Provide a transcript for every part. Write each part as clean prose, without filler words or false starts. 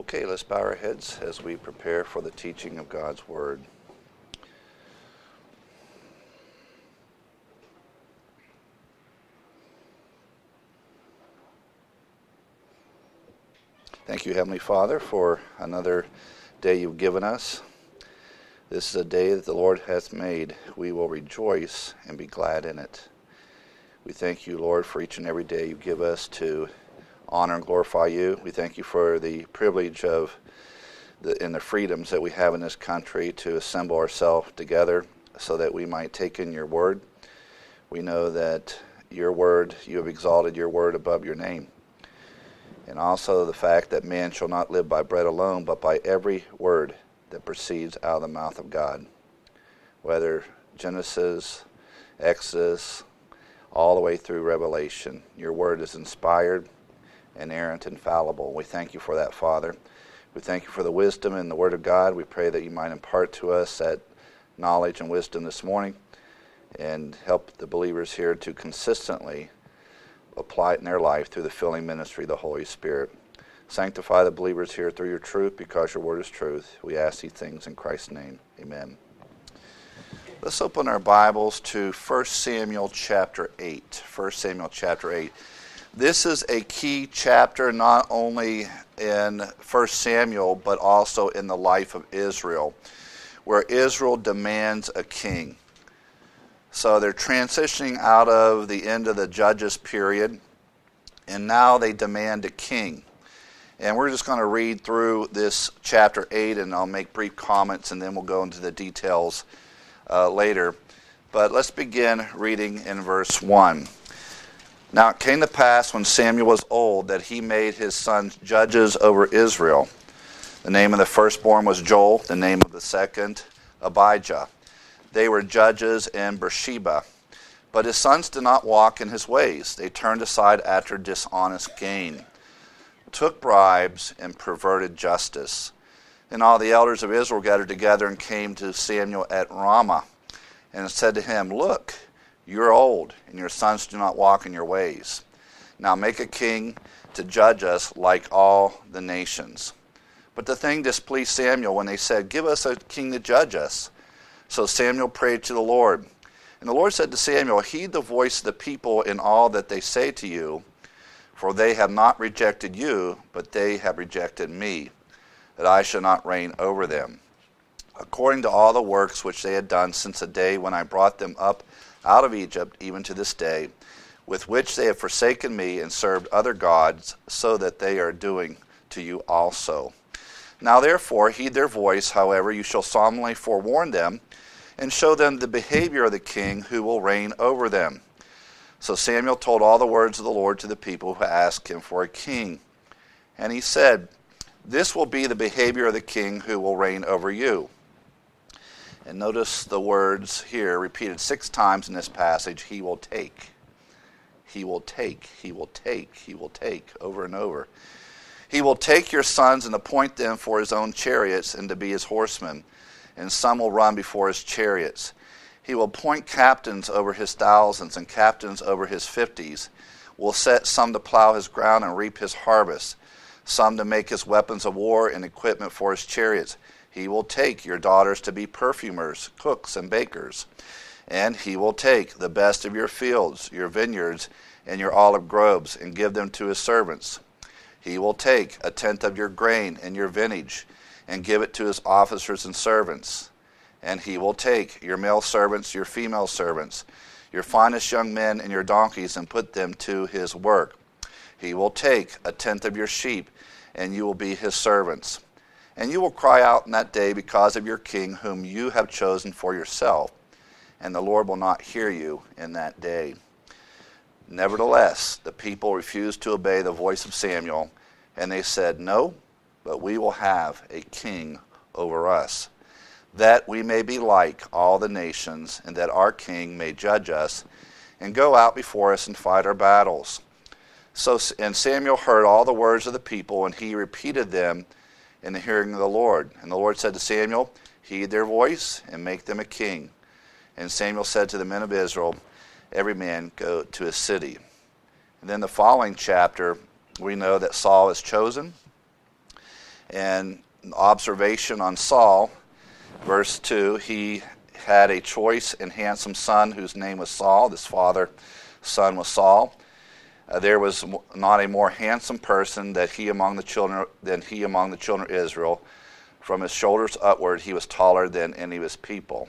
Okay, let's bow our heads as we prepare for the teaching of God's Word. Thank you, Heavenly Father, for another day you've given us. This is a day that the Lord hath made. We will rejoice and be glad in it. We thank you, Lord, for each and every day you give us to honor and glorify you. We thank you for the privilege of and the freedoms that we have in this country to assemble ourselves together so that we might take in your word. We know that your word, you have exalted your word above your name. And also the fact that man shall not live by bread alone, but by every word that proceeds out of the mouth of God. Whether Genesis, Exodus, all the way through Revelation, your word is inspired, inerrant, infallible. We thank you for that, Father. We thank you for the wisdom in the Word of God. We pray that you might impart to us that knowledge and wisdom this morning and help the believers here to consistently apply it in their life through the filling ministry of the Holy Spirit. Sanctify the believers here through your truth because your word is truth. We ask these things in Christ's name. Amen. Let's open our Bibles to 1 Samuel chapter 8. 1 Samuel chapter 8. This is a key chapter not only in 1 Samuel but also in the life of Israel, where Israel demands a king. So they're transitioning out of the end of the Judges period, and now they demand a king. And we're just going to read through this chapter 8, and I'll make brief comments, and then we'll go into the details later. But let's begin reading in verse 1. Now it came to pass when Samuel was old that he made his sons judges over Israel. The name of the firstborn was Joel, the name of the second Abijah. They were judges in Beersheba. But his sons did not walk in his ways. They turned aside after dishonest gain, took bribes, and perverted justice. Then all the elders of Israel gathered together and came to Samuel at Ramah and said to him, Look, you are old, and your sons do not walk in your ways. Now make a king to judge us like all the nations. But the thing displeased Samuel when they said, Give us a king to judge us. So Samuel prayed to the Lord. And the Lord said to Samuel, Heed the voice of the people in all that they say to you, for they have not rejected you, but they have rejected me, that I should not reign over them. According to all the works which they had done since the day when I brought them up out of Egypt, even to this day, with which they have forsaken me and served other gods, so that they are doing to you also. Now therefore heed their voice, however, you shall solemnly forewarn them, and show them the behavior of the king who will reign over them. So Samuel told all the words of the Lord to the people who asked him for a king. And he said, This will be the behavior of the king who will reign over you. And notice the words here repeated 6 times in this passage, he will take. He will take, he will take, he will take, over and over. He will take your sons and appoint them for his own chariots and to be his horsemen, and some will run before his chariots. He will appoint captains over his thousands and captains over his 50s, will set some to plow his ground and reap his harvest, some to make his weapons of war and equipment for his chariots. He will take your daughters to be perfumers, cooks, and bakers. And he will take the best of your fields, your vineyards, and your olive groves, and give them to his servants. He will take a tenth of your grain and your vintage, and give it to his officers and servants. And he will take your male servants, your female servants, your finest young men, and your donkeys, and put them to his work. He will take a tenth of your sheep, and you will be his servants. And you will cry out in that day because of your king whom you have chosen for yourself, and the Lord will not hear you in that day. Nevertheless, the people refused to obey the voice of Samuel, and they said, No, but we will have a king over us, that we may be like all the nations, and that our king may judge us, and go out before us and fight our battles. And Samuel heard all the words of the people, and he repeated them in the hearing of the Lord. And the Lord said to Samuel, Heed their voice, and make them a king. And Samuel said to the men of Israel, Every man go to his city. And then the following chapter, we know that Saul is chosen, And observation on Saul, verse 2, he had a choice and handsome son whose name was Saul. His father's son was Saul. There was not a more handsome person than he among the children of Israel. From his shoulders upward, he was taller than any of his people.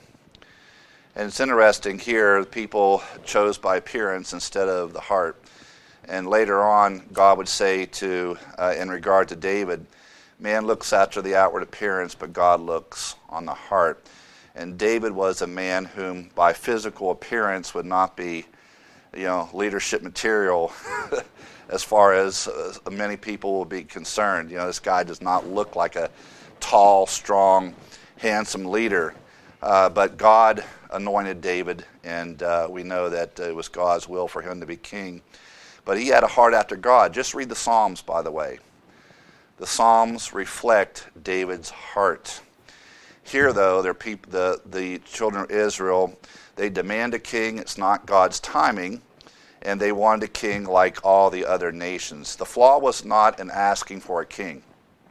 And it's interesting here, people chose by appearance instead of the heart. And later on, God would say in regard to David, man looks after the outward appearance, but God looks on the heart. And David was a man whom by physical appearance would not be, leadership material as far as many people will be concerned. This guy does not look like a tall, strong, handsome leader. But God anointed David, and we know that it was God's will for him to be king. But he had a heart after God. Just read the Psalms, by the way. The Psalms reflect David's heart. Here, though, the children of Israel, they demand a king. It's not God's timing, and they wanted a king like all the other nations. The flaw was not in asking for a king.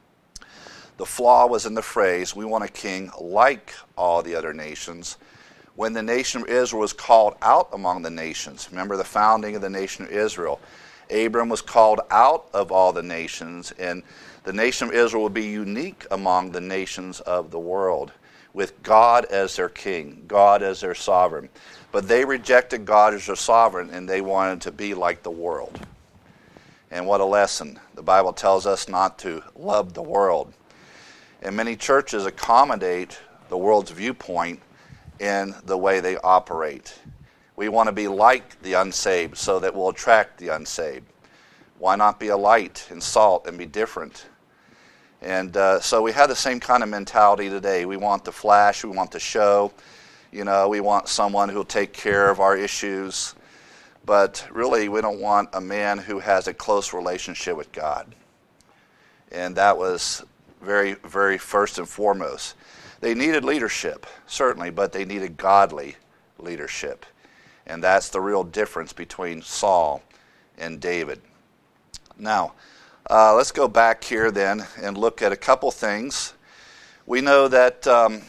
The flaw was in the phrase, we want a king like all the other nations. When the nation of Israel was called out among the nations, remember the founding of the nation of Israel, Abram was called out of all the nations, and the nation of Israel would be unique among the nations of the world, with God as their king, God as their sovereign. But they rejected God as their sovereign, and they wanted to be like the world. And what a lesson. The Bible tells us not to love the world. And many churches accommodate the world's viewpoint in the way they operate. We want to be like the unsaved so that we'll attract the unsaved. Why not be a light and salt and be different? And so we have the same kind of mentality today. We want the flash, we want the show. We want someone who'll take care of our issues. But really, we don't want a man who has a close relationship with God. And that was very, very first and foremost. They needed leadership, certainly, but they needed godly leadership. And that's the real difference between Saul and David. Now, let's go back here then and look at a couple things. We know that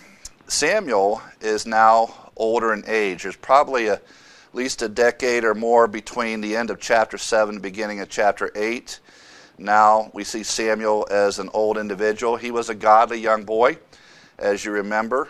Samuel is now older in age. There's probably at least a decade or more between the end of chapter 7 and the beginning of chapter 8. Now we see Samuel as an old individual. He was a godly young boy, as you remember.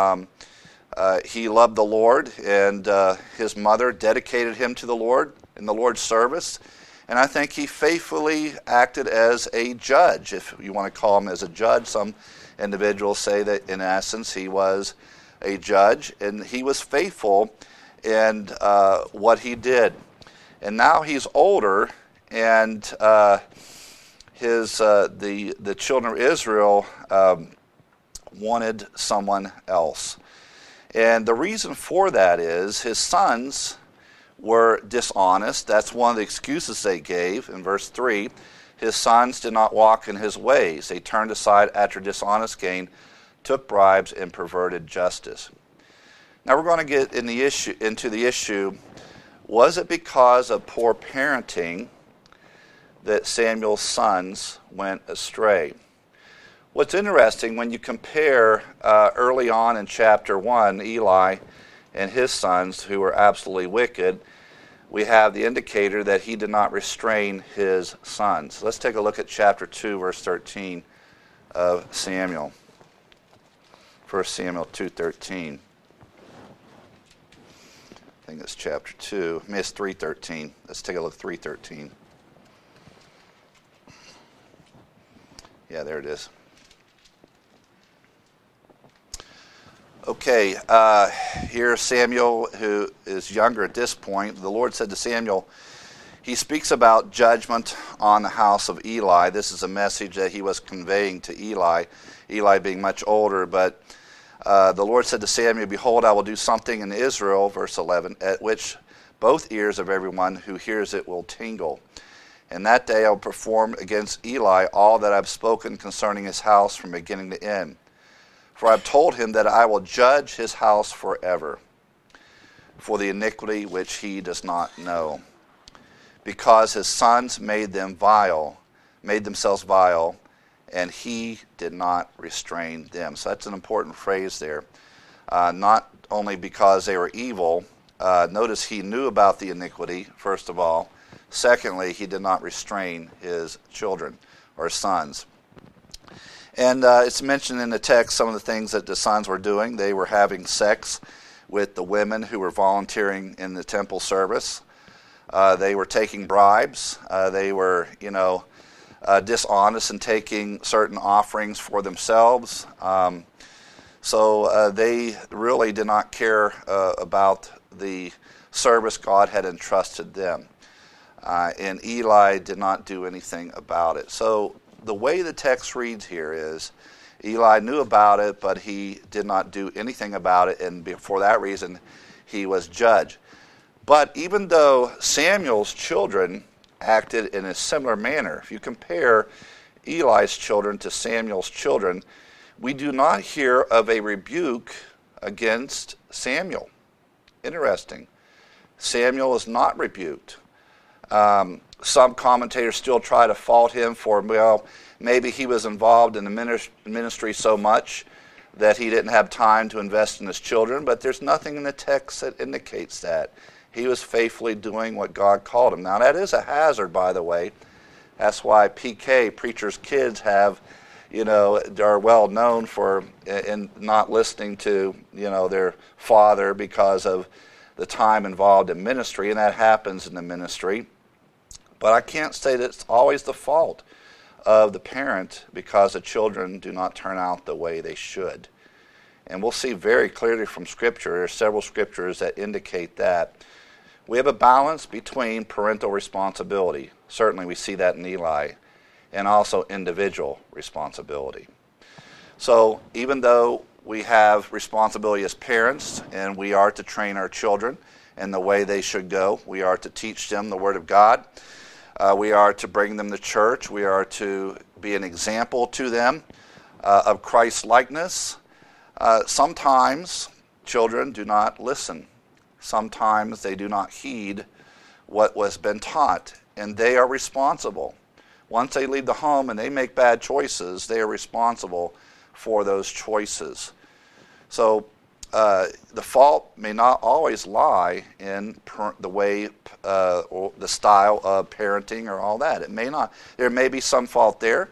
He loved the Lord, and his mother dedicated him to the Lord in the Lord's service. And I think he faithfully acted as a judge, if you want to call him as a judge. Some individuals say that in essence he was a judge, and he was faithful in what he did. And now he's older, and the children of Israel wanted someone else. And the reason for that is his sons were dishonest. That's one of the excuses they gave in verse 3. His sons did not walk in his ways. They turned aside after dishonest gain, took bribes, and perverted justice. Now we're going to get into the issue, was it because of poor parenting that Samuel's sons went astray? What's interesting, when you compare early on in chapter 1, Eli and his sons, who were absolutely wicked, we have the indicator that he did not restrain his sons. Let's take a look at chapter 2, verse 13 of Samuel. 1 Samuel 2:13. I think it's chapter 2. I mean, it's 3:13. Let's take a look at 3:13. Yeah, there it is. Okay, here's Samuel, who is younger at this point. The Lord said to Samuel, he speaks about judgment on the house of Eli. This is a message that he was conveying to Eli, Eli being much older. But the Lord said to Samuel, behold, I will do something in Israel, verse 11, at which both ears of everyone who hears it will tingle. And that day I will perform against Eli all that I have spoken concerning his house from beginning to end. For I have told him that I will judge his house forever for the iniquity which he does not know, because his sons made themselves vile, and he did not restrain them. So that's an important phrase there. Not only because they were evil, notice he knew about the iniquity, first of all. Secondly, he did not restrain his children or sons. And it's mentioned in the text some of the things that the sons were doing. They were having sex with the women who were volunteering in the temple service. They were taking bribes. They were, dishonest in taking certain offerings for themselves. So they really did not care about the service God had entrusted them. And Eli did not do anything about it. So the way the text reads here is Eli knew about it, but he did not do anything about it, and for that reason he was judged. But even though Samuel's children acted in a similar manner, if you compare Eli's children to Samuel's children, we do not hear of a rebuke against Samuel. Interesting. Samuel is not rebuked. Some commentators still try to fault him for, maybe he was involved in the ministry so much that he didn't have time to invest in his children, but there's nothing in the text that indicates that. He was faithfully doing what God called him. Now, that is a hazard, by the way. That's why PK, preachers' kids, are well known for in not listening to, their father because of the time involved in ministry, and that happens in the ministry. But I can't say that it's always the fault of the parent because the children do not turn out the way they should. And we'll see very clearly from Scripture, there are several Scriptures that indicate that. We have a balance between parental responsibility. Certainly we see that in Eli, and also individual responsibility. So even though we have responsibility as parents, and we are to train our children in the way they should go, we are to teach them the Word of God, we are to bring them to church, we are to be an example to them of Christ's likeness. Sometimes children do not listen. Sometimes they do not heed what was been taught, and they are responsible. Once they leave the home and they make bad choices, they are responsible for those choices. So the fault may not always lie in the way or the style of parenting or all that. It may not. There may be some fault there,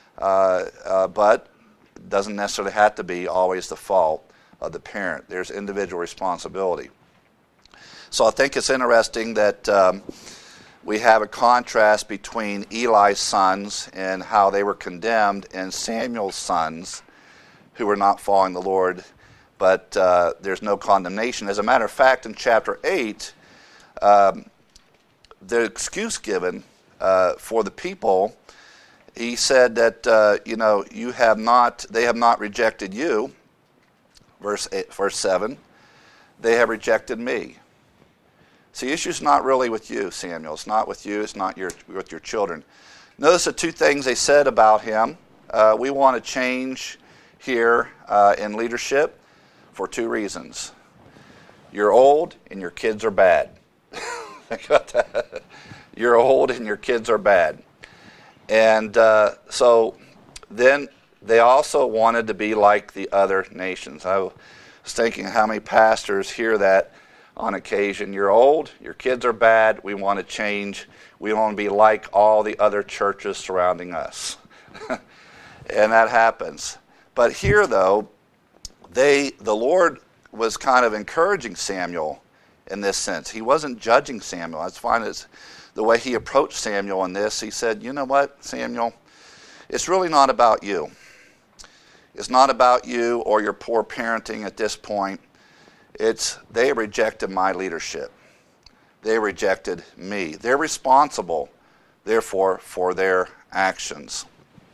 but it doesn't necessarily have to be always the fault of the parent. There's individual responsibility. So I think it's interesting that we have a contrast between Eli's sons and how they were condemned and Samuel's sons who were not following the Lord, but there's no condemnation. As a matter of fact, in chapter 8, the excuse given for the people, he said that, they have not rejected you, verse 7, they have rejected me. See, the issue's not really with you, Samuel. It's not with you. It's not with your children. Notice the two things they said about him. We want to change here in leadership for two reasons. You're old and your kids are bad. Think about that. You're old and your kids are bad. And so then they also wanted to be like the other nations. I was thinking how many pastors hear that on occasion. You're old, your kids are bad, we want to change, we want to be like all the other churches surrounding us. And that happens. But here, though, the Lord was kind of encouraging Samuel in this sense. He wasn't judging Samuel. I find it's the way he approached Samuel in this. He said, you know what, Samuel, it's really not about you. It's not about you or your poor parenting at this point. They rejected my leadership. They rejected me. They're responsible, therefore, for their actions.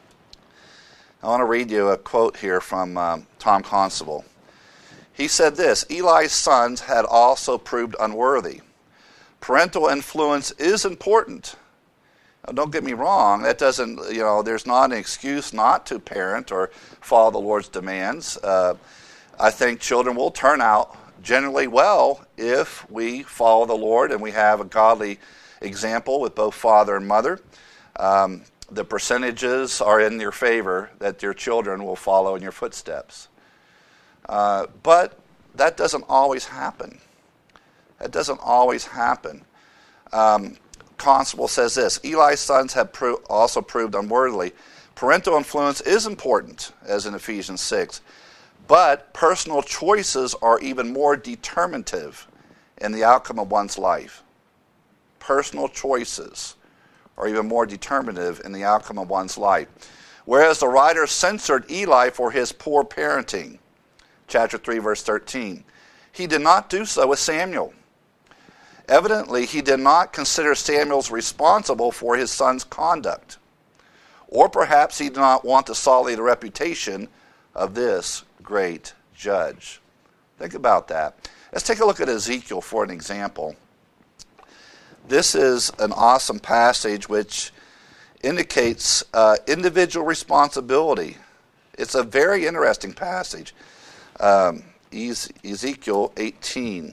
I want to read you a quote here from Tom Constable. He said this: Eli's sons had also proved unworthy. Parental influence is important. Now, don't get me wrong. That doesn't, there's not an excuse not to parent or follow the Lord's demands. I think children will turn out generally well if we follow the Lord and we have a godly example with both father and mother. the percentages are in your favor that your children will follow in your footsteps. But that doesn't always happen. That doesn't always happen. Constable says this, Eli's sons have also proved unworthily. Parental influence is important, as in Ephesians 6, but personal choices are even more determinative in the outcome of one's life. Personal choices are even more determinative in the outcome of one's life. Whereas the writer censored Eli for his poor parenting, chapter 3, verse 13, he did not do so with Samuel. Evidently, he did not consider Samuel responsible for his son's conduct. Or perhaps he did not want to sully the reputation of this great judge. Think about that. Let's take a look at Ezekiel for an example. This is an awesome passage which indicates individual responsibility. It's a very interesting passage. Ezekiel 18.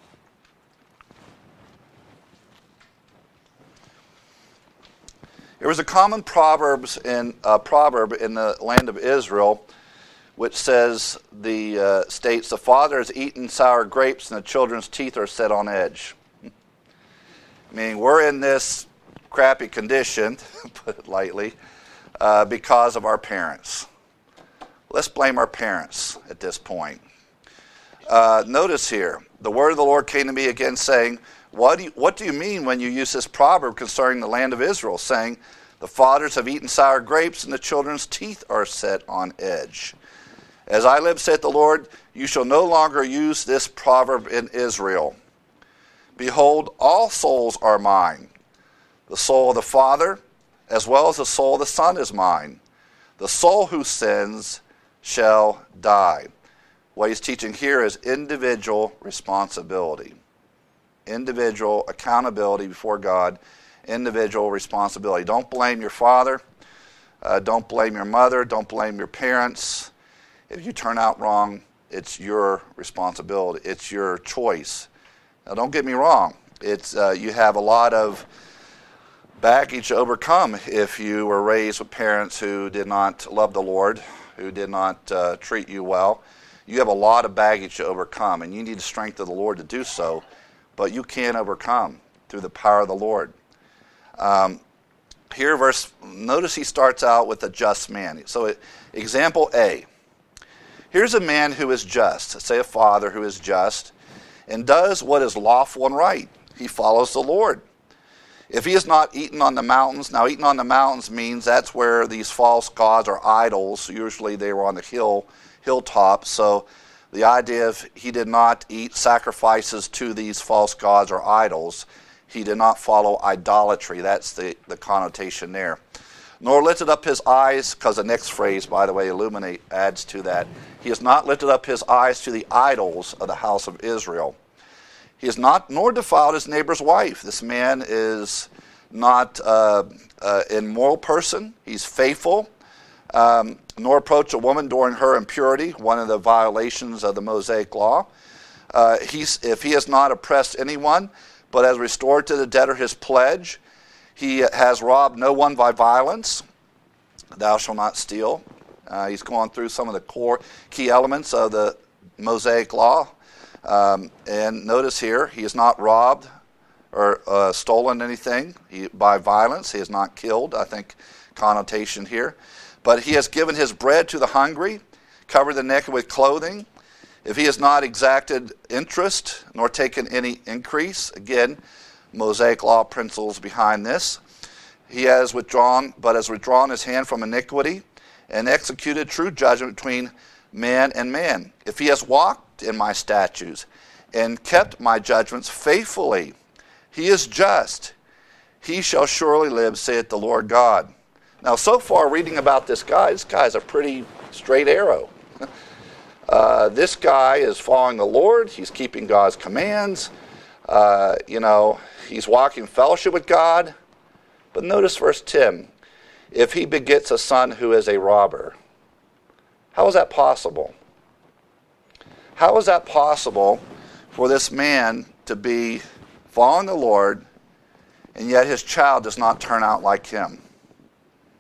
There was a common proverb in the land of Israel which states the father has eaten sour grapes and the children's teeth are set on edge. Meaning we're in this crappy condition, put it lightly, because of our parents. Let's blame our parents at this point. Notice here, the word of the Lord came to me again saying, what do you mean when you use this proverb concerning the land of Israel, saying, the fathers have eaten sour grapes and the children's teeth are set on edge? As I live, saith the Lord, you shall no longer use this proverb in Israel. Behold, all souls are mine. The soul of the Father, as well as the soul of the Son, is mine. The soul who sins shall die. What he's teaching here is individual responsibility. Individual accountability before God. Individual responsibility. Don't blame your father. Don't blame your mother. Don't blame your parents. If you turn out wrong, it's your responsibility. It's your choice. Now, don't get me wrong. It's you have a lot of baggage to overcome if you were raised with parents who did not love the Lord, who did not treat you well. You have a lot of baggage to overcome, and you need the strength of the Lord to do so, but you can overcome through the power of the Lord. Notice he starts out with a just man. So example A. Here's a man who is just, say a father who is just, and does what is lawful and right. He follows the Lord. If he is not eaten on the mountains, now eaten on the mountains means that's where these false gods or idols, usually they were on the hilltop, so the idea of he did not eat sacrifices to these false gods or idols, he did not follow idolatry. That's the connotation there. Nor lifted up his eyes, because the next phrase, by the way, illuminate adds to that. He has not lifted up his eyes to the idols of the house of Israel. He has not, nor defiled his neighbor's wife. This man is not an immoral person. He's faithful. Nor approach a woman during her impurity, one of the violations of the Mosaic law. If he has not oppressed anyone, but has restored to the debtor his pledge, he has robbed no one by violence. Thou shalt not steal. He's gone through some of the core key elements of the Mosaic law. And notice here, he has not robbed or stolen anything by violence. He has not killed, I think, connotation here. But he has given his bread to the hungry, covered the naked with clothing. If he has not exacted interest, nor taken any increase, again, Mosaic law principles behind this. He has withdrawn his hand from iniquity, and executed true judgment between man and man. If he has walked in my statutes, and kept my judgments faithfully, he is just. He shall surely live, saith the Lord God. Now, so far, reading about this guy's a pretty straight arrow. This guy is following the Lord. He's keeping God's commands. He's walking in fellowship with God. But notice verse 10. If he begets a son who is a robber. How is that possible? How is that possible for this man to be following the Lord, and yet his child does not turn out like him?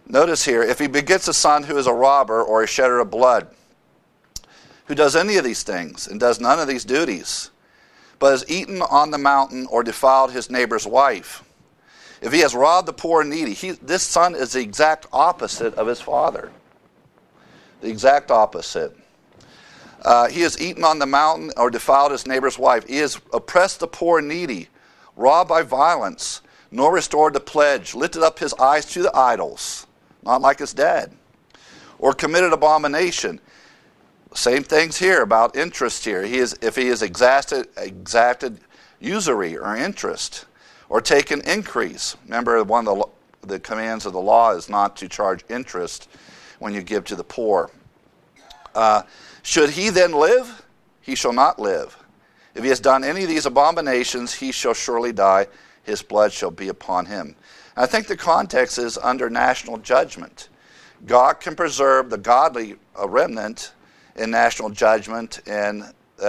Notice here, if he begets a son who is a robber or a shedder of blood, who does any of these things and does none of these duties, but has eaten on the mountain or defiled his neighbor's wife, if he has robbed the poor and needy, this son is the exact opposite of his father. The exact opposite. He has eaten on the mountain or defiled his neighbor's wife. He has oppressed the poor and needy, robbed by violence, nor restored the pledge, lifted up his eyes to the idols, not like his dad, or committed abomination. Same things here about interest here. If he has exacted usury or interest, or taken increase. Remember, one of the commands of the law is not to charge interest when you give to the poor. Should he then live? He shall not live. If he has done any of these abominations, he shall surely die. His blood shall be upon him. And I think the context is under national judgment. God can preserve the godly remnant in national judgment and,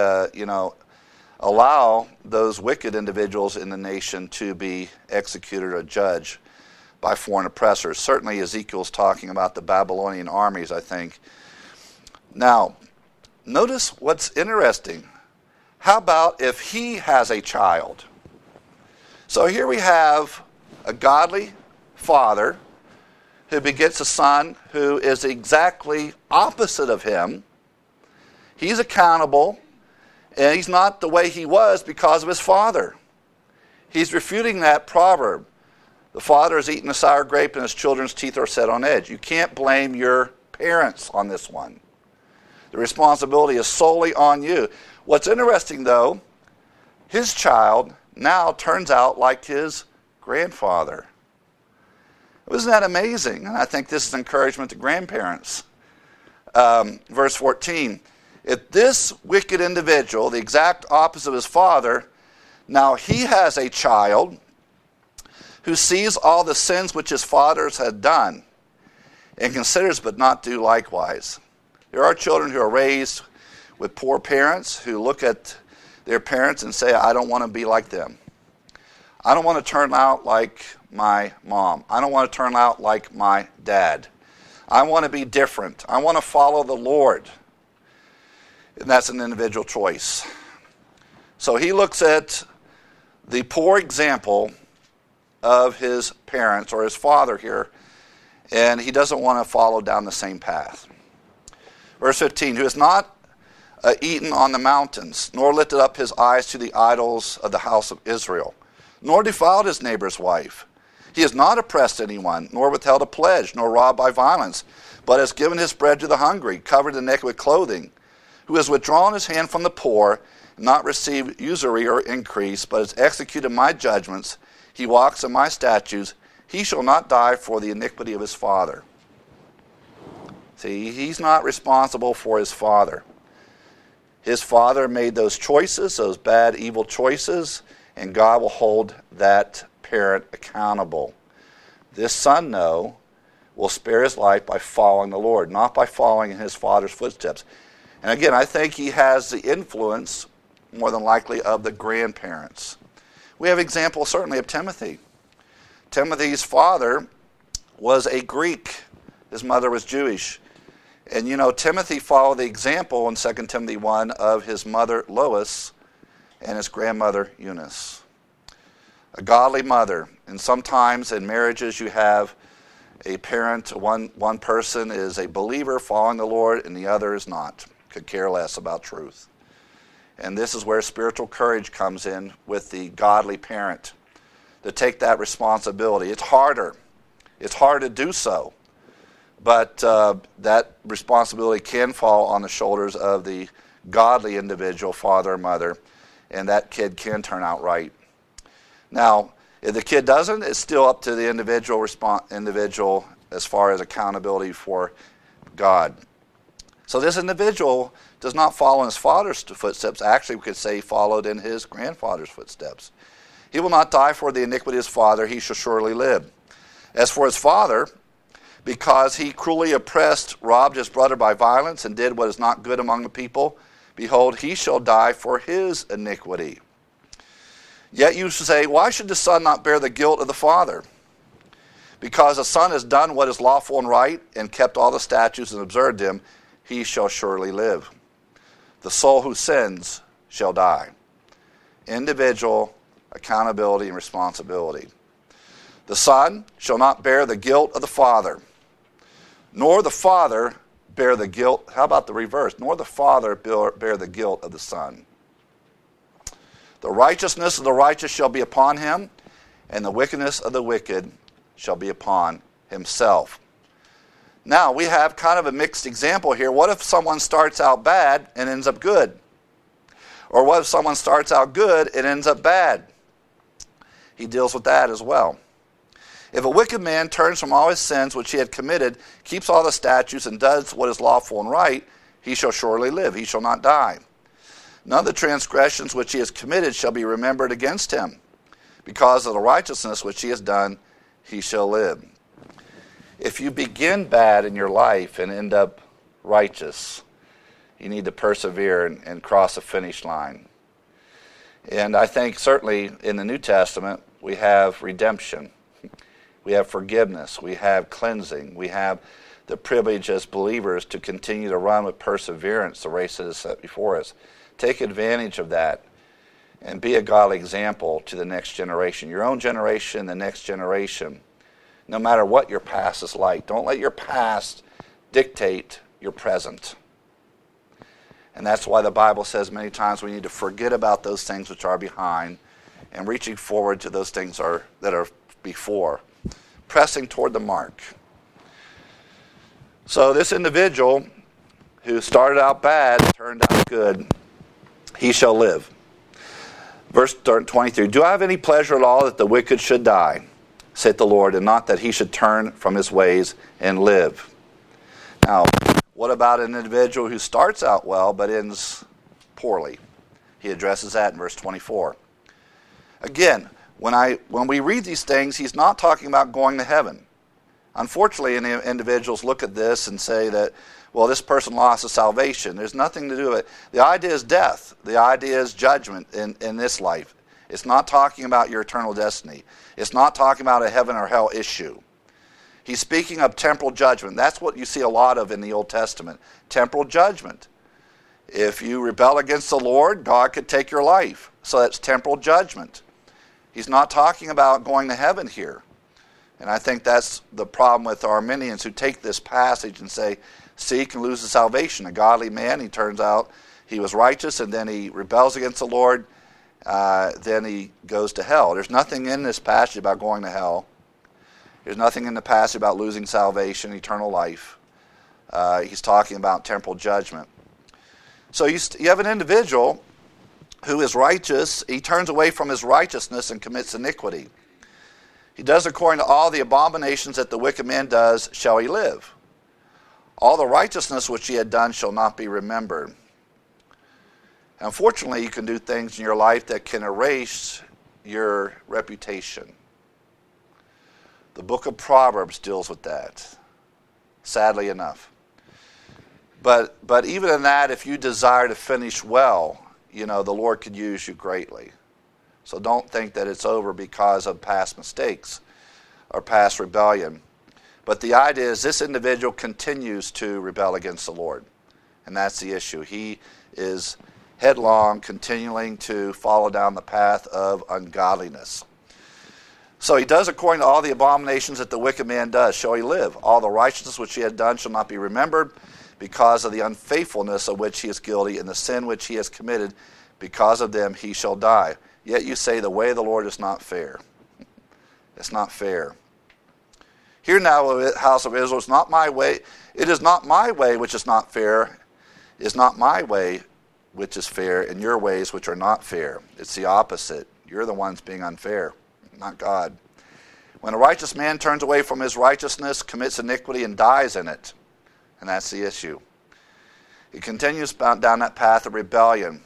allow those wicked individuals in the nation to be executed or judged by foreign oppressors. Certainly Ezekiel's talking about the Babylonian armies, I think. Now, notice what's interesting. How about if he has a child? So here we have a godly father who begets a son who is exactly opposite of him. He's accountable, and he's not the way he was because of his father. He's refuting that proverb. The father has eaten a sour grape and his children's teeth are set on edge. You can't blame your parents on this one. The responsibility is solely on you. What's interesting, though, his child now turns out like his grandfather. Isn't that amazing? And I think this is encouragement to grandparents. Verse 14. If this wicked individual, the exact opposite of his father, now he has a child who sees all the sins which his fathers had done and considers but not do likewise. There are children who are raised with poor parents who look at their parents and say, I don't want to be like them. I don't want to turn out like my mom. I don't want to turn out like my dad. I want to be different. I want to follow the Lord. And that's an individual choice. So he looks at the poor example of his parents or his father here, and he doesn't want to follow down the same path. Verse 15, who has not eaten on the mountains, nor lifted up his eyes to the idols of the house of Israel, nor defiled his neighbor's wife. He has not oppressed anyone, nor withheld a pledge, nor robbed by violence, but has given his bread to the hungry, covered the naked with clothing, who has withdrawn his hand from the poor, not received usury or increase, but has executed my judgments. He walks in my statutes. He shall not die for the iniquity of his father. See, he's not responsible for his father. His father made those choices, those bad, evil choices, and God will hold that parent accountable. This son, though, will spare his life by following the Lord, not by following in his father's footsteps. And again, I think he has the influence, more than likely, of the grandparents. We have examples, certainly, of Timothy. Timothy's father was a Greek. His mother was Jewish. And Timothy followed the example in 2 Timothy 1 of his mother Lois and his grandmother Eunice. A godly mother. And sometimes in marriages you have a parent, one person is a believer following the Lord and the other is not. Could care less about truth. And this is where spiritual courage comes in with the godly parent to take that responsibility. It's harder. It's hard to do so. But that responsibility can fall on the shoulders of the godly individual, father or mother, and that kid can turn out right. Now, if the kid doesn't, it's still up to the individual as far as accountability for God. So this individual does not follow in his father's footsteps. Actually, we could say he followed in his grandfather's footsteps. He will not die for the iniquity of his father. He shall surely live. As for his father, because he cruelly oppressed, robbed his brother by violence, and did what is not good among the people, behold, he shall die for his iniquity. Yet you say, why should the son not bear the guilt of the father? Because the Son has done what is lawful and right, and kept all the statutes and observed them, he shall surely live. The soul who sins shall die. Individual accountability and responsibility. The Son shall not bear the guilt of the Father, nor the Father bear the guilt. How about the reverse? Nor the Father bear the guilt of the Son. The righteousness of the righteous shall be upon him, and the wickedness of the wicked shall be upon himself. Now, we have kind of a mixed example here. What if someone starts out bad and ends up good? Or what if someone starts out good and ends up bad? He deals with that as well. If a wicked man turns from all his sins which he had committed, keeps all the statutes, and does what is lawful and right, he shall surely live, he shall not die. None of the transgressions which he has committed shall be remembered against him. Because of the righteousness which he has done, he shall live. If you begin bad in your life and end up righteous, you need to persevere and cross a finish line. And I think certainly in the New Testament, we have redemption. We have forgiveness. We have cleansing. We have the privilege as believers to continue to run with perseverance the race that is set before us. Take advantage of that and be a godly example to the next generation. Your own generation, the next generation. No matter what your past is like. Don't let your past dictate your present. And that's why the Bible says many times we need to forget about those things which are behind and reaching forward to those things that are before. Pressing toward the mark. So this individual who started out bad turned out good. He shall live. Verse 23, do I have any pleasure at all that the wicked should die, saith the Lord, and not that he should turn from his ways and live? Now, what about an individual who starts out well but ends poorly? He addresses that in verse 24. Again, when we read these things, he's not talking about going to heaven. Unfortunately, individuals look at this and say that, well, this person lost his salvation. There's nothing to do with it. The idea is death. The idea is judgment in this life. It's not talking about your eternal destiny. It's not talking about a heaven or hell issue. He's speaking of temporal judgment. That's what you see a lot of in the Old Testament. Temporal judgment. If you rebel against the Lord, God could take your life. So that's temporal judgment. He's not talking about going to heaven here. And I think that's the problem with Arminians who take this passage and say, see, he can lose his salvation. A godly man, he turns out he was righteous, and then he rebels against the Lord, then he goes to hell. There's nothing in this passage about going to hell. There's nothing in the passage about losing salvation, eternal life. He's talking about temporal judgment. So you have an individual who is righteous. He turns away from his righteousness and commits iniquity. He does according to all the abominations that the wicked man does, shall he live. All the righteousness which he had done shall not be remembered. Unfortunately, you can do things in your life that can erase your reputation. The book of Proverbs deals with that, sadly enough. But even in that, if you desire to finish well, the Lord could use you greatly. So don't think that it's over because of past mistakes or past rebellion. But the idea is this individual continues to rebel against the Lord. And that's the issue. He is headlong, continuing to follow down the path of ungodliness. So he does according to all the abominations that the wicked man does, shall he live. All the righteousness which he had done shall not be remembered, because of the unfaithfulness of which he is guilty, and the sin which he has committed, because of them he shall die. Yet you say, the way of the Lord is not fair. It's not fair. Hear now, house of Israel, it's not my way. It is not my way which is not fair. It is not my way which is fair, and your ways which are not fair. It's the opposite. You're the ones being unfair, not God. When a righteous man turns away from his righteousness, commits iniquity, and dies in it. And that's the issue. He continues down that path of rebellion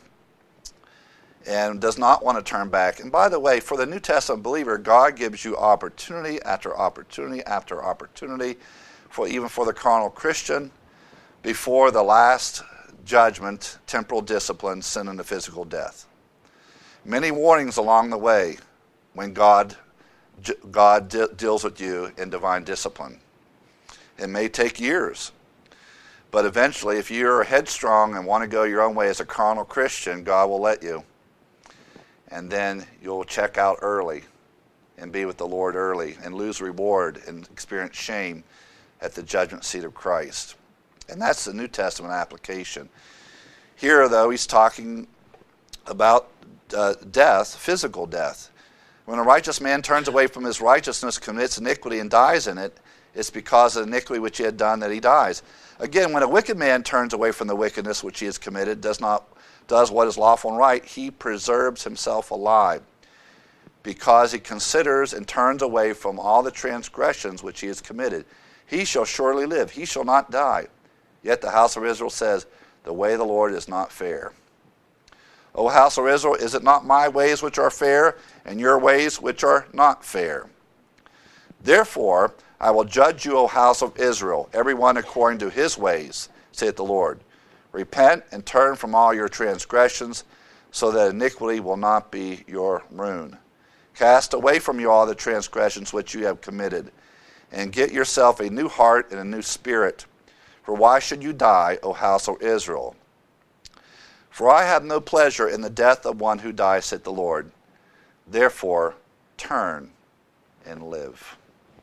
and does not want to turn back. And by the way, for the New Testament believer, God gives you opportunity after opportunity after opportunity, even for the carnal Christian, before the last judgment, temporal discipline, sin, and the physical death. Many warnings along the way when God God deals with you in divine discipline. It may take years, but eventually, if you're headstrong and want to go your own way as a carnal Christian, God will let you. And then you'll check out early and be with the Lord early and lose reward and experience shame at the judgment seat of Christ. And that's the New Testament application. Here, though, he's talking about death, physical death. When a righteous man turns away from his righteousness, commits iniquity, and dies in it, it's because of the iniquity which he had done that he dies. Again, when a wicked man turns away from the wickedness which he has committed, does what is lawful and right, he preserves himself alive, because he considers and turns away from all the transgressions which he has committed. He shall surely live, he shall not die. Yet the house of Israel says, the way of the Lord is not fair. O house of Israel, is it not my ways which are fair, and your ways which are not fair? Therefore I will judge you, O house of Israel, every one according to his ways, saith the Lord. Repent and turn from all your transgressions, so that iniquity will not be your ruin. Cast away from you all the transgressions which you have committed, and get yourself a new heart and a new spirit. For why should you die, O house of Israel? For I have no pleasure in the death of one who dies, saith the Lord. Therefore, turn and live.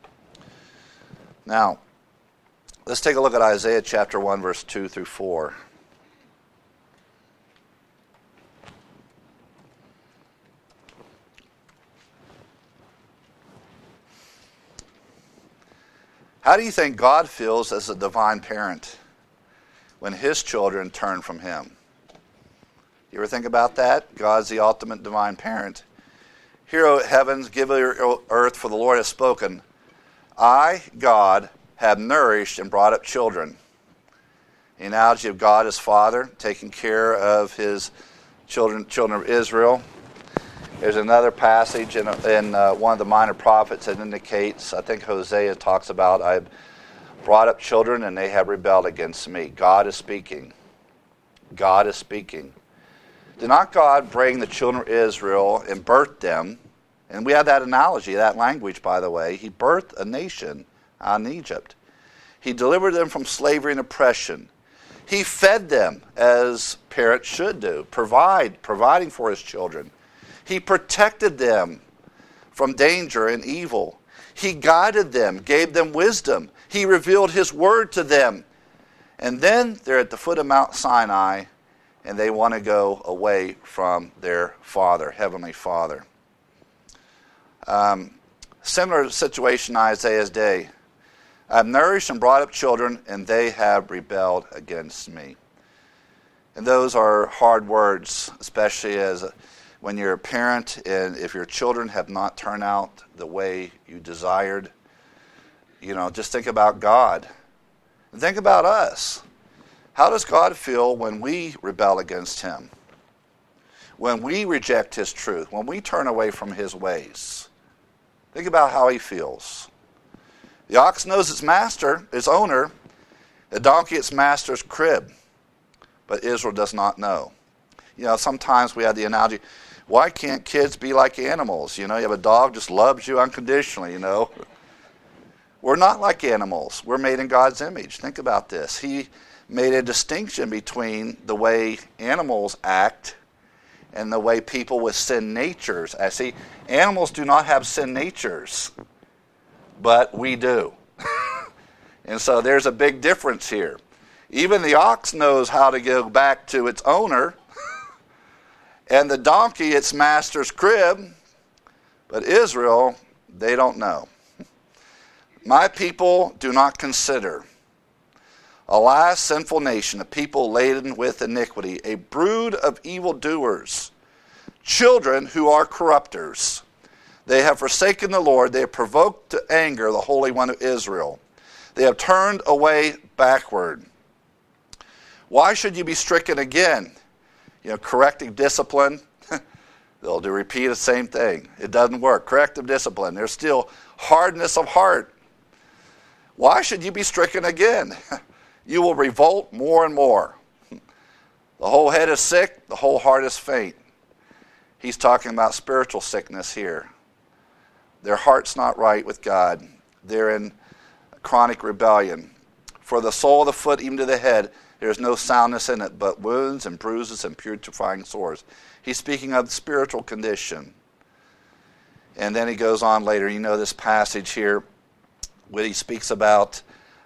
Now, let's take a look at Isaiah chapter 1, verse 2 through 4. How do you think God feels as a divine parent when his children turn from him? You ever think about that? God's the ultimate divine parent. Hear, O heavens, give O earth, for the Lord has spoken. I, God, have nourished and brought up children. The analogy of God as Father, taking care of his children of Israel. There's another passage in one of the minor prophets that indicates, I think Hosea talks about, I've brought up children and they have rebelled against me. God is speaking. God is speaking. Did not God bring the children of Israel and birth them? And we have that analogy, that language, by the way. He birthed a nation out in Egypt. He delivered them from slavery and oppression. He fed them as parents should do, providing for his children. He protected them from danger and evil. He guided them, gave them wisdom. He revealed his word to them. And then they're at the foot of Mount Sinai, and they want to go away from their Father, Heavenly Father. Similar situation in Isaiah's day. I have nourished and brought up children, and they have rebelled against me. And those are hard words, especially when you're a parent, and if your children have not turned out the way you desired. Just think about God. And think about us. How does God feel when we rebel against him? When we reject his truth? When we turn away from his ways? Think about how he feels. The ox knows its master, its owner. The donkey its master's crib. But Israel does not know. Sometimes we have the analogy, why can't kids be like animals? You have a dog just loves you unconditionally, We're not like animals. We're made in God's image. Think about this. He made a distinction between the way animals act and the way people with sin natures. See, animals do not have sin natures, but we do. And so there's a big difference here. Even the ox knows how to go back to its owner, and the donkey its master's crib, but Israel, they don't know. My people do not consider. Alas, sinful nation, a people laden with iniquity, a brood of evildoers, children who are corrupters. They have forsaken the Lord. They have provoked to anger the Holy One of Israel. They have turned away backward. Why should you be stricken again? Corrective discipline, they'll repeat the same thing. It doesn't work. Corrective discipline, there's still hardness of heart. Why should you be stricken again? You will revolt more and more. The whole head is sick, the whole heart is faint. He's talking about spiritual sickness here. Their heart's not right with God. They're in chronic rebellion. For the sole of the foot even to the head, there is no soundness in it, but wounds and bruises and putrefying sores. He's speaking of the spiritual condition. And then he goes on later. You know this passage here when he speaks about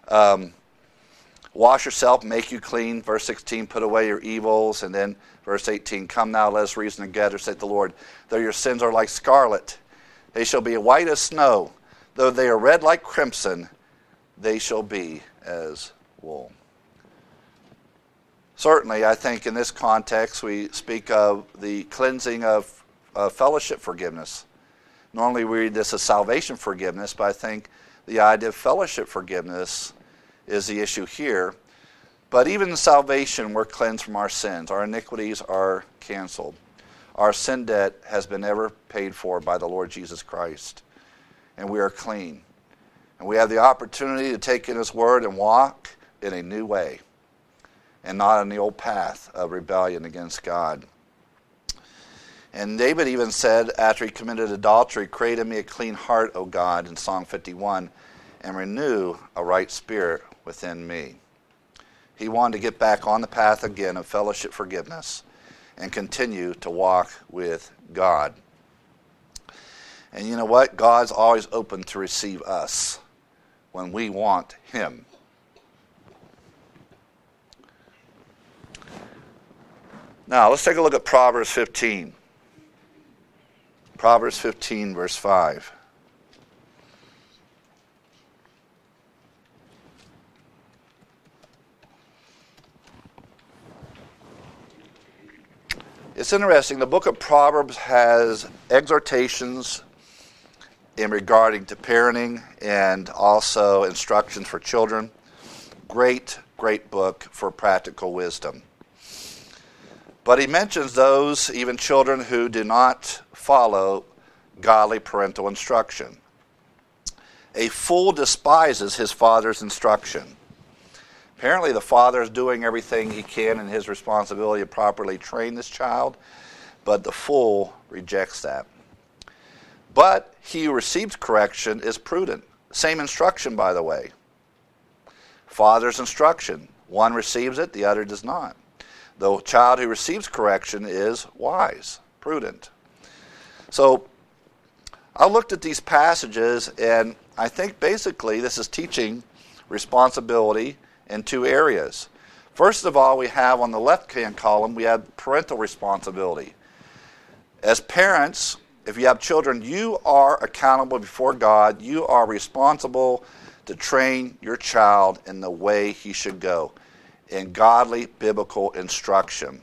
wash yourself, make you clean. Verse 16, put away your evils. And then verse 18, come now, let us reason together, saith the Lord. Though your sins are like scarlet, they shall be white as snow. Though they are red like crimson, they shall be as wool. Certainly, I think in this context, we speak of the cleansing of fellowship forgiveness. Normally we read this as salvation forgiveness, but I think the idea of fellowship forgiveness is the issue here. But even in salvation, we're cleansed from our sins. Our iniquities are canceled. Our sin debt has been ever paid for by the Lord Jesus Christ. And we are clean. And we have the opportunity to take in His Word and walk in a new way, and not on the old path of rebellion against God. And David even said, after he committed adultery, create in me a clean heart, O God, in Psalm 51, and renew a right spirit within me. He wanted to get back on the path again of fellowship forgiveness and continue to walk with God. And you know what? God's always open to receive us when we want Him. Now, let's take a look at Proverbs 15. Proverbs 15, verse 5. It's interesting. The book of Proverbs has exhortations in regarding to parenting and also instructions for children. Great, great book for practical wisdom. But he mentions those, even children, who do not follow godly parental instruction. A fool despises his father's instruction. Apparently the father is doing everything he can in his responsibility to properly train this child, but the fool rejects that. But he who receives correction is prudent. Same instruction, by the way. Father's instruction. One receives it, the other does not. The child who receives correction is wise, prudent. So I looked at these passages, and I think basically this is teaching responsibility in two areas. First of all, we have on the left-hand column, we have parental responsibility. As parents, if you have children, you are accountable before God. You are responsible to train your child in the way he should go, in godly biblical instruction.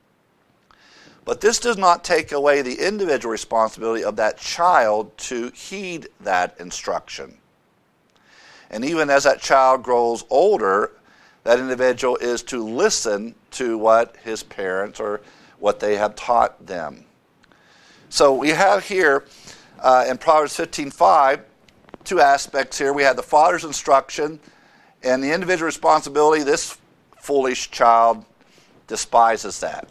But this does not take away the individual responsibility of that child to heed that instruction. And even as that child grows older, that individual is to listen to what his parents or what they have taught them. So we have here in Proverbs 15:5 two aspects here. We have the father's instruction and the individual responsibility. This foolish child despises that.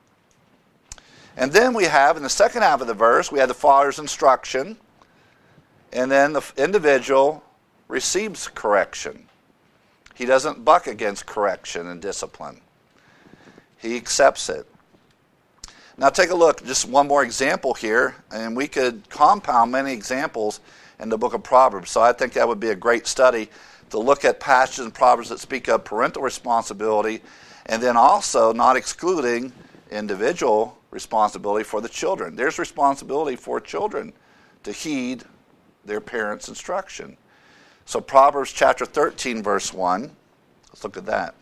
And then we have, in the second half of the verse, we have the father's instruction, and then the individual receives correction. He doesn't buck against correction and discipline. He accepts it. Now take a look, just one more example here, and we could compound many examples in the book of Proverbs. So I think that would be a great study to look at passages in Proverbs that speak of parental responsibility, and then also not excluding individual responsibility for the children. There's responsibility for children to heed their parents' instruction. So Proverbs chapter 13, verse 1. Let's look at that.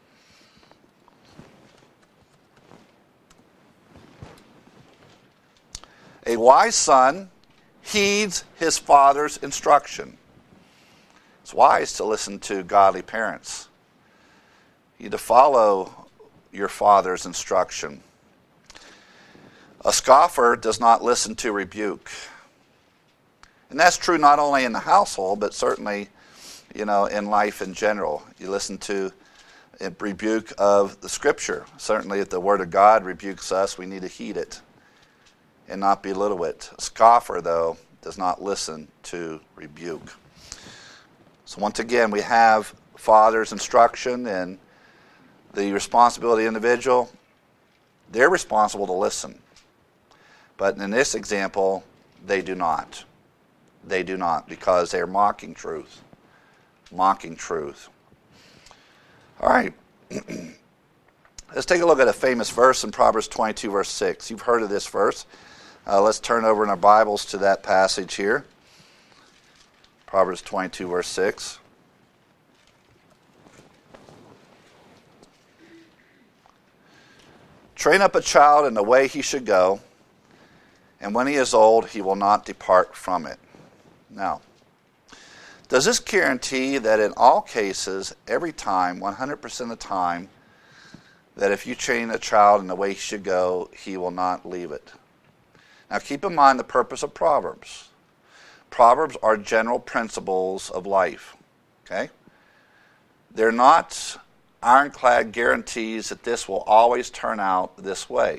A wise son heeds his father's instruction. It's wise to listen to godly parents. You to follow your father's instruction. A scoffer does not listen to rebuke. And that's true not only in the household, but certainly, in life in general. You listen to a rebuke of the Scripture. Certainly if the Word of God rebukes us, we need to heed it and not belittle it. A scoffer, though, does not listen to rebuke. So once again, we have father's instruction and the responsibility of the individual. They're responsible to listen. But in this example, they do not. They do not, because they're mocking truth. Mocking truth. All right. Let's take a look at a famous verse in Proverbs 22, verse 6. You've heard of this verse. Let's turn over in our Bibles to that passage here. Proverbs 22, verse 6. Train up a child in the way he should go, and when he is old, he will not depart from it. Now, does this guarantee that in all cases, every time, 100% of the time, that if you train a child in the way he should go, he will not leave it? Now, keep in mind the purpose of Proverbs. Proverbs are general principles of life. Okay? They're not ironclad guarantees that this will always turn out this way.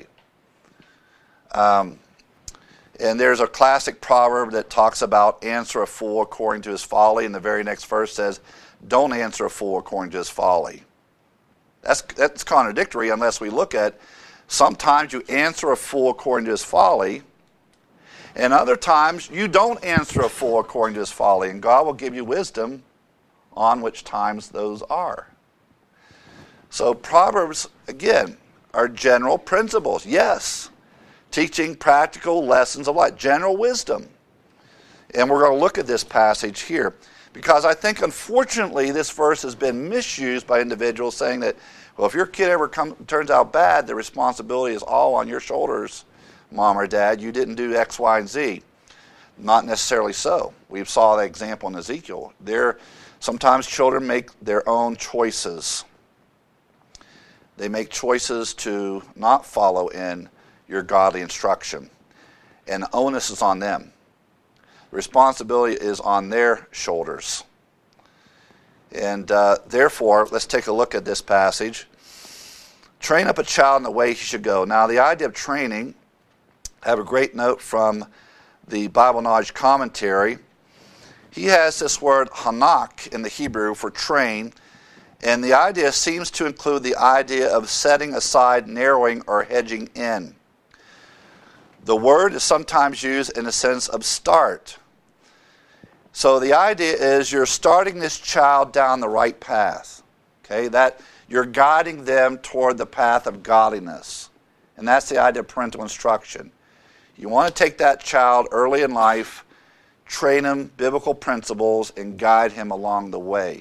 And there's a classic proverb that talks about answer a fool according to his folly, and the very next verse says, don't answer a fool according to his folly. That's contradictory unless we look at sometimes you answer a fool according to his folly, and other times you don't answer a fool according to his folly, and God will give you wisdom on which times those are. So Proverbs, again, are general principles. Yes, teaching practical lessons of life, general wisdom. And we're going to look at this passage here because I think, unfortunately, this verse has been misused by individuals saying that, well, if your kid ever turns out bad, the responsibility is all on your shoulders, Mom or Dad. You didn't do X, Y, and Z. Not necessarily so. We saw that example in Ezekiel. Sometimes children make their own choices. They make choices to not follow in your godly instruction. And the onus is on them. The responsibility is on their shoulders. And therefore, let's take a look at this passage. Train up a child in the way he should go. Now, the idea of training, I have a great note from the Bible Knowledge Commentary. He has this word hanak in the Hebrew for train, and the idea seems to include the idea of setting aside, narrowing, or hedging in. The word is sometimes used in a sense of start. So the idea is you're starting this child down the right path. Okay, that you're guiding them toward the path of godliness. And that's the idea of parental instruction. You want to take that child early in life, train him biblical principles, and guide him along the way.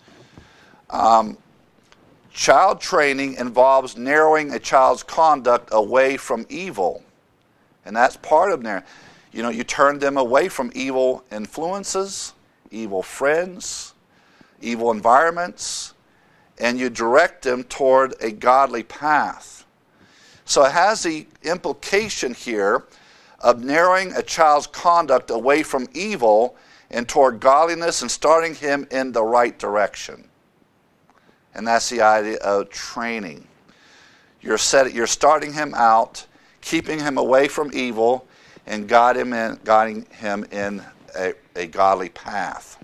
Child training involves narrowing a child's conduct away from evil. And that's part of there. You turn them away from evil influences, evil friends, evil environments, and you direct them toward a godly path. So it has the implication here of narrowing a child's conduct away from evil and toward godliness and starting him in the right direction. And that's the idea of training. You're starting him out, keeping him away from evil, and guiding him in a godly path.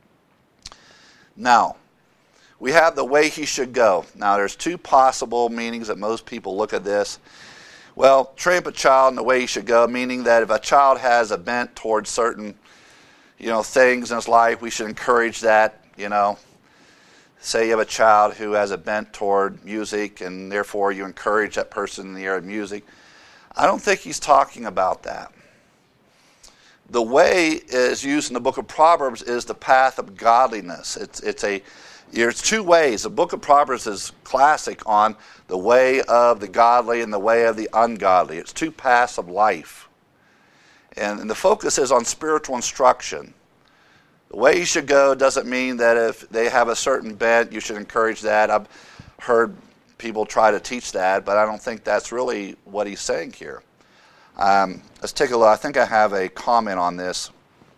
Now, we have the way he should go. Now, there's two possible meanings that most people look at this. Well, train up a child in the way he should go, meaning that if a child has a bent towards certain, things in his life, we should encourage that, Say you have a child who has a bent toward music, and therefore you encourage that person in the area of music. I don't think he's talking about that. The way is used in the book of Proverbs is the path of godliness. There's two ways. The book of Proverbs is classic on the way of the godly and the way of the ungodly. It's two paths of life. And the focus is on spiritual instruction. The way you should go doesn't mean that if they have a certain bent, you should encourage that. I've heard people try to teach that, but I don't think that's really what he's saying here. Let's take a look. I think I have a comment on this.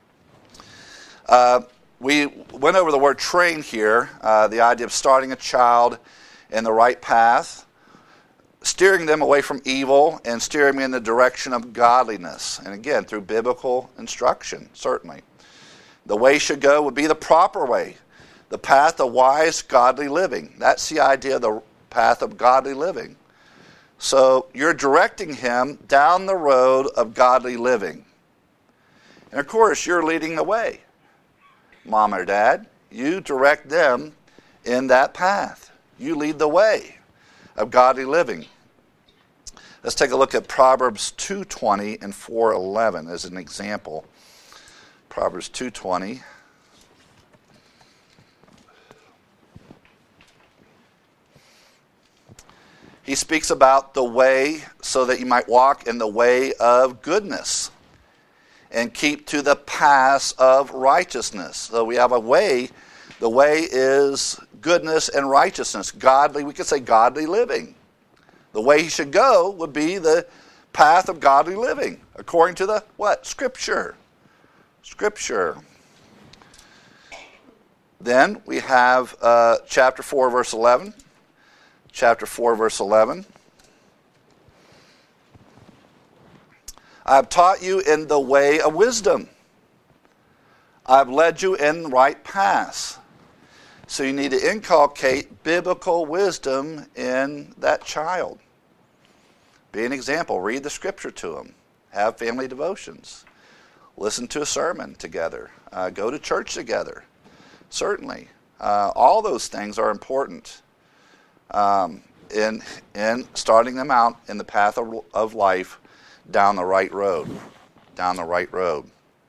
We went over the word train here, the idea of starting a child in the right path. steering them away from evil and steering them in the direction of godliness. And again, through biblical instruction, certainly. The way should go would be the proper way, the path of wise, godly living. That's the idea of the path of godly living. So you're directing him down the road of godly living. And of course, you're leading the way. Mom or Dad, you direct them in that path. You lead the way of godly living. Let's take a look at Proverbs 2:20 and 4:11 as an example. Proverbs 2:20. He speaks about the way so that you might walk in the way of goodness and keep to the paths of righteousness. So we have a way. The way is goodness and righteousness. Godly, we could say godly living. The way he should go would be the path of godly living, according to the what? Scripture. Scripture. Then we have chapter 4, verse 11. Chapter 4, verse 11. I have taught you in the way of wisdom. I have led you in right paths. So you need to inculcate biblical wisdom in that child. Be an example. Read the scripture to them. Have family devotions. Listen to a sermon together. Go to church together. Certainly. All those things are important in starting them out in the path of life down the right road. Down the right road.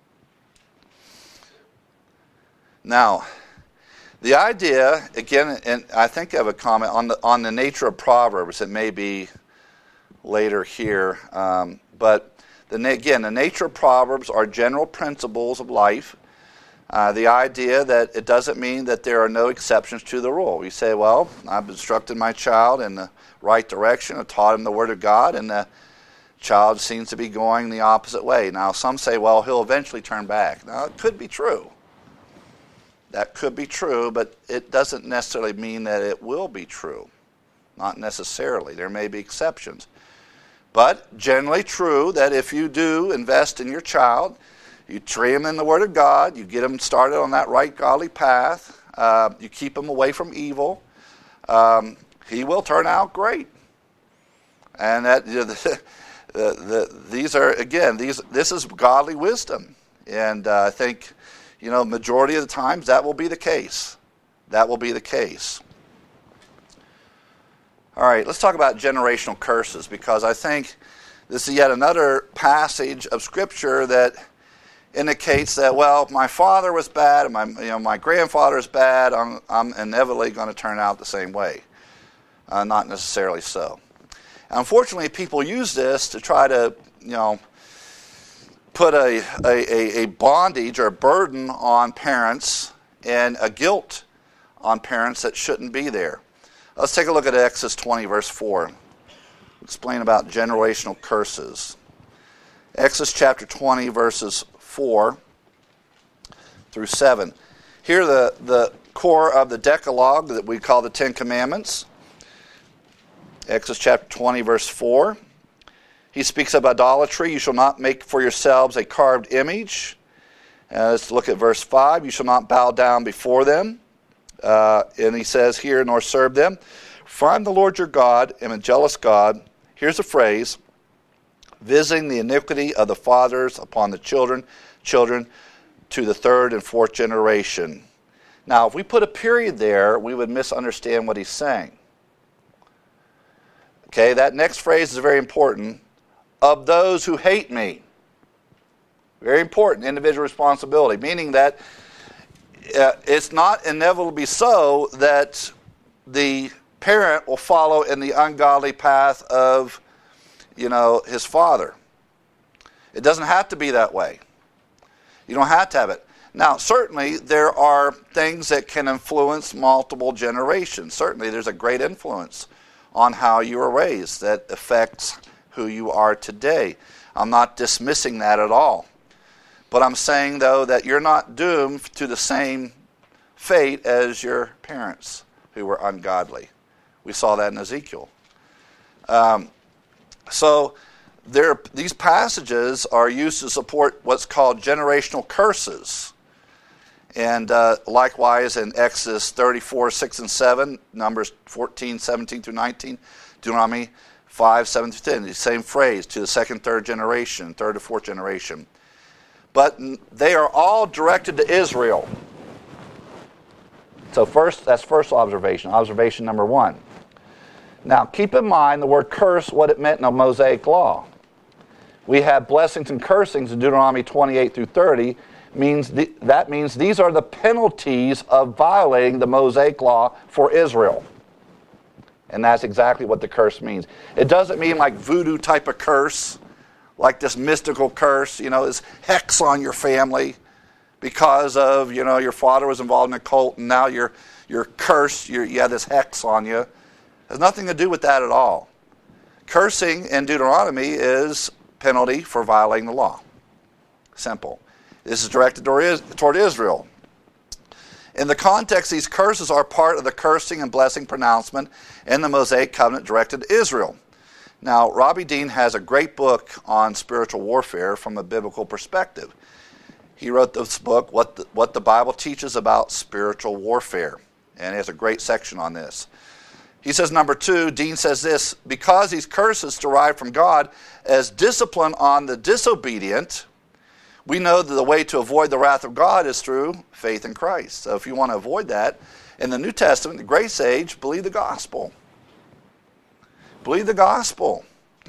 Now, the idea, again, and I think I have a comment on the nature of Proverbs. It may be later here, but the nature of Proverbs are general principles of life. The idea that it doesn't mean that there are no exceptions to the rule. We say, well, I've instructed my child in the right direction, I've taught him the Word of God, and the child seems to be going the opposite way. Now, some say, well, he'll eventually turn back. Now, it could be true. That could be true, but it doesn't necessarily mean that it will be true. Not necessarily. There may be exceptions. But generally true that if you do invest in your child, you train him in the Word of God, you get him started on that right godly path, you keep him away from evil, he will turn out great. And that these are, again, this is godly wisdom. And I think, majority of the times that will be the case. That will be the case. All right, let's talk about generational curses, because I think this is yet another passage of Scripture that indicates that, well, my father was bad, and my grandfather is bad, I'm inevitably going to turn out the same way. Not necessarily so. Unfortunately, people use this to try to, put a bondage or a burden on parents and a guilt on parents that shouldn't be there. Let's take a look at Exodus 20, verse 4. Explain about generational curses. Exodus chapter 20, verses 4 through 7. Here the core of the Decalogue that we call the Ten Commandments. Exodus chapter 20, verse 4. He speaks of idolatry. You shall not make for yourselves a carved image. Let's look at verse 5. You shall not bow down before them. And he says here, nor serve them. For I am the Lord your God, am a jealous God. Here's a phrase. Visiting the iniquity of the fathers upon the children to the third and fourth generation. Now, if we put a period there, we would misunderstand what he's saying. Okay, that next phrase is very important. Of those who hate me. Very important, individual responsibility, meaning that it's not inevitably so that the parent will follow in the ungodly path of, his father. It doesn't have to be that way. You don't have to have it. Now, certainly there are things that can influence multiple generations. Certainly there's a great influence on how you were raised that affects who you are today. I'm not dismissing that at all. But I'm saying, though, that you're not doomed to the same fate as your parents who were ungodly. We saw that in Ezekiel. So these passages are used to support what's called generational curses. And likewise in Exodus 34, 6 and 7, Numbers 14, 17 through 19, Deuteronomy 5, 7 through 10, the same phrase, to the second, third generation, third to fourth generation. But they are all directed to Israel. So that's first observation, observation number one. Now keep in mind the word curse, what it meant in the Mosaic law. We have blessings and cursings in Deuteronomy 28 through 30. That means these are the penalties of violating the Mosaic law for Israel. And that's exactly what the curse means. It doesn't mean like voodoo type of curse, like this mystical curse, this hex on your family because of, your father was involved in a cult and now you're cursed, you have this hex on you. It has nothing to do with that at all. Cursing in Deuteronomy is penalty for violating the law. Simple. This is directed toward Israel. In the context, these curses are part of the cursing and blessing pronouncement in the Mosaic covenant directed to Israel. Now, Robbie Dean has a great book on spiritual warfare from a biblical perspective. He wrote this book, What the Bible Teaches About Spiritual Warfare, and he has a great section on this. He says, number two, Dean says this, because these curses derive from God as discipline on the disobedient, we know that the way to avoid the wrath of God is through faith in Christ. So if you want to avoid that, in the New Testament, the grace age, believe the gospel. Believe the gospel.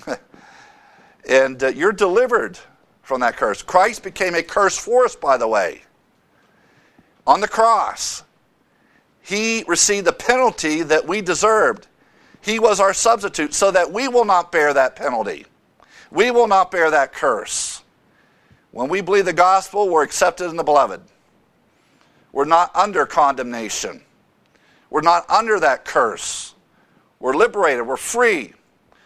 And you're delivered from that curse. Christ became a curse for us, by the way. On the cross, he received the penalty that we deserved. He was our substitute so that we will not bear that penalty. We will not bear that curse. When we believe the gospel, we're accepted in the beloved. We're not under condemnation. We're not under that curse. We're liberated. We're free.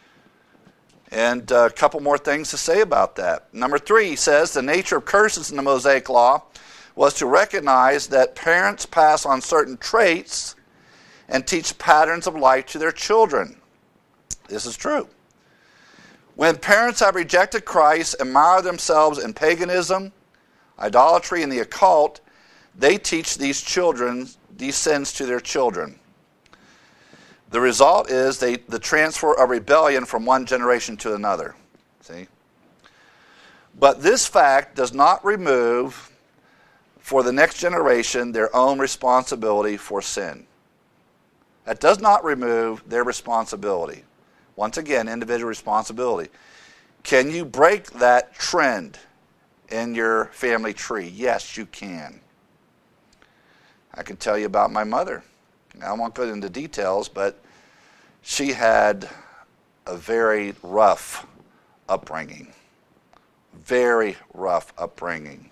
And a couple more things to say about that. Number three, he says, the nature of curses in the Mosaic law was to recognize that parents pass on certain traits and teach patterns of life to their children. This is true. When parents have rejected Christ and mired themselves in paganism, idolatry, and the occult, they teach these sins to their children. The result is the transfer of rebellion from one generation to another. See? But this fact does not remove for the next generation their own responsibility for sin. That does not remove their responsibility. Once again, individual responsibility. Can you break that trend in your family tree? Yes, you can. I can tell you about my mother. I won't go into details, but she had a very rough upbringing. Very rough upbringing.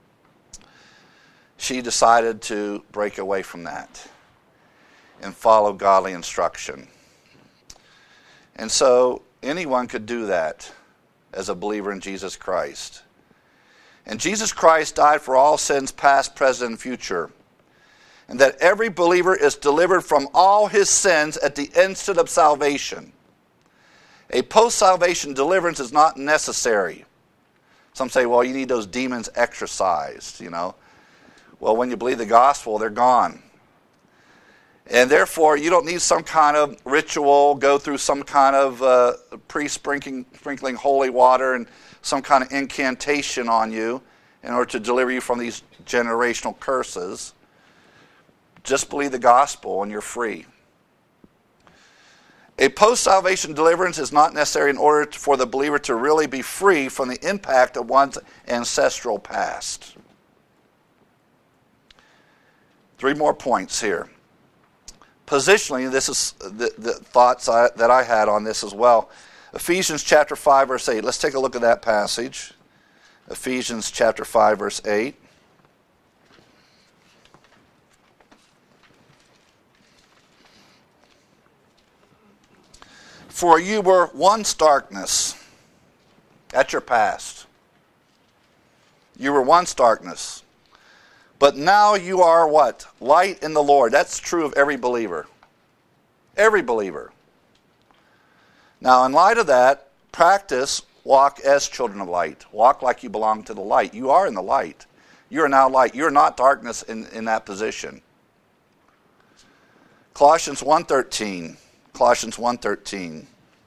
She decided to break away from that and follow godly instruction. And so anyone could do that as a believer in Jesus Christ. And Jesus Christ died for all sins past, present, and future. And that every believer is delivered from all his sins at the instant of salvation. A post-salvation deliverance is not necessary. Some say, well, you need those demons exorcised, Well, when you believe the gospel, they're gone. And therefore, you don't need some kind of ritual, go through some kind of sprinkling holy water and some kind of incantation on you in order to deliver you from these generational curses. Just believe the gospel and you're free. A post-salvation deliverance is not necessary in order for the believer to really be free from the impact of one's ancestral past. 3 more points here. Positionally, this is the thoughts that I had on this as well. Ephesians chapter 5, verse 8. Let's take a look at that passage. Ephesians chapter 5, verse 8. For you were once darkness. That's your past. You were once darkness. But now you are what? Light in the Lord. That's true of every believer. Every believer. Now, in light of that, practice walk as children of light. Walk like you belong to the light. You are in the light. You are now light. You are not darkness in that position. Colossians 1:13. Colossians 1:13.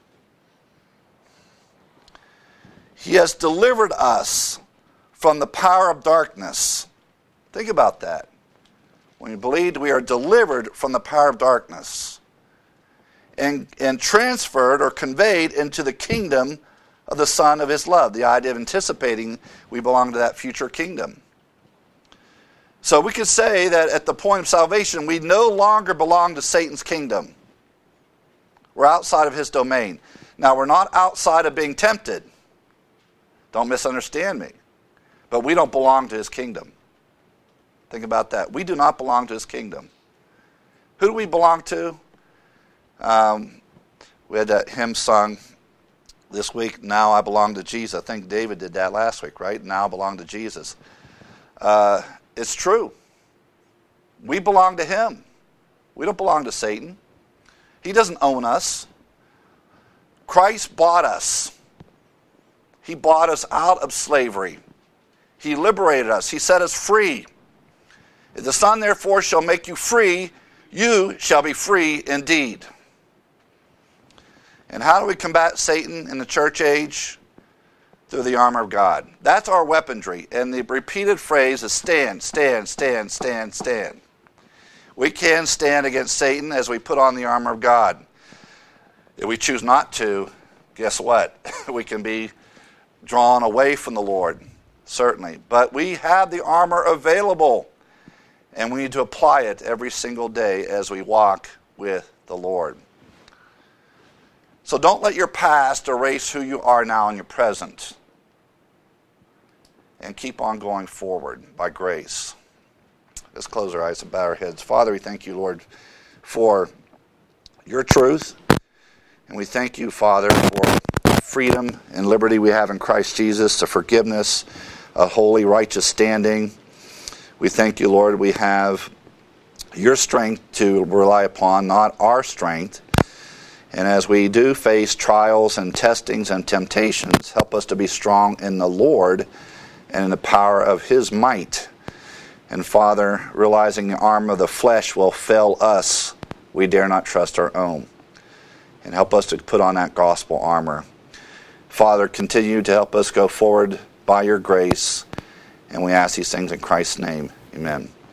He has delivered us from the power of darkness. Think about that. When we believed, we are delivered from the power of darkness and transferred or conveyed into the kingdom of the Son of His love. The idea of anticipating we belong to that future kingdom. So we could say that at the point of salvation, we no longer belong to Satan's kingdom. We're outside of his domain. Now, we're not outside of being tempted. Don't misunderstand me. But we don't belong to his kingdom. Think about that. We do not belong to his kingdom. Who do we belong to? We had that hymn sung this week, Now I Belong to Jesus. I think David did that last week, right? Now I belong to Jesus. It's true. We belong to him. We don't belong to Satan. He doesn't own us. Christ bought us. He bought us out of slavery. He liberated us. He set us free. If the Son therefore shall make you free, you shall be free indeed. And how do we combat Satan in the church age? Through the armor of God. That's our weaponry. And the repeated phrase is stand, stand, stand, stand, stand. We can stand against Satan as we put on the armor of God. If we choose not to, guess what? We can be drawn away from the Lord, certainly. But we have the armor available, and we need to apply it every single day as we walk with the Lord. So don't let your past erase who you are now in your present. And keep on going forward by grace. Let's close our eyes and bow our heads. Father, we thank you, Lord, for your truth. And we thank you, Father, for freedom and liberty we have in Christ Jesus, the forgiveness, a holy, righteous standing. We thank you, Lord, we have your strength to rely upon, not our strength. And as we do face trials and testings and temptations, help us to be strong in the Lord and in the power of his might. And Father, realizing the arm of the flesh will fail us, we dare not trust our own. And help us to put on that gospel armor. Father, continue to help us go forward by your grace. And we ask these things in Christ's name. Amen.